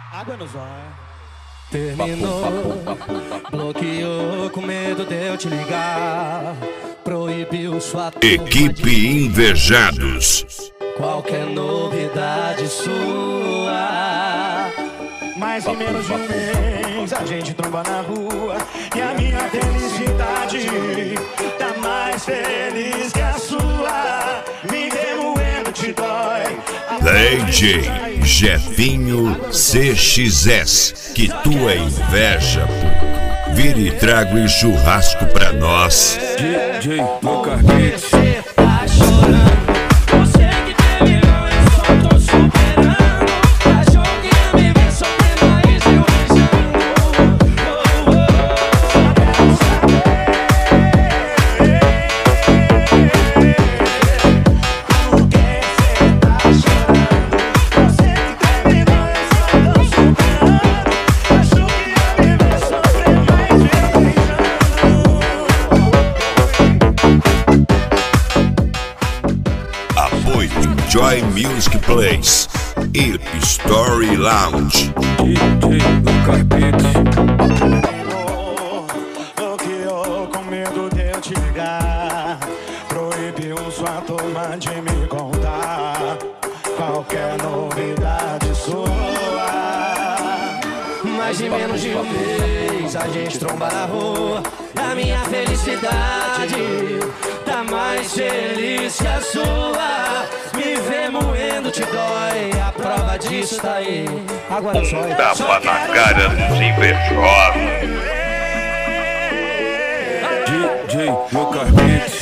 Água no zóio. Terminou, bloqueou com medo de eu te ligar. Proibiu sua turma. Equipe Invejados. Qualquer novidade sua. Mas em menos de um mês a gente tromba na rua. E a minha felicidade tá mais feliz que a sua. Me remoendo te dói. DJ Jefinho CXS, que tua inveja, pô. Vira e traga um churrasco pra nós. DJ no carpete. Você tá chorando. Você que terminou, eu só tô superando. Achou que ia me ver sofrendo, mas eu Joy Music Place e Story Lounge. DJ no carpete. Bloqueou com medo de eu te ligar. Proibiu sua turma de me contar qualquer novidade sua. mais de menos de um mês a gente tromba na rua. A minha felicidade tá mais feliz que a sua. Me ver moendo te dói, a prova disso tá aí. Agora só Tapa na cara dos invejosos. DJ no carpete.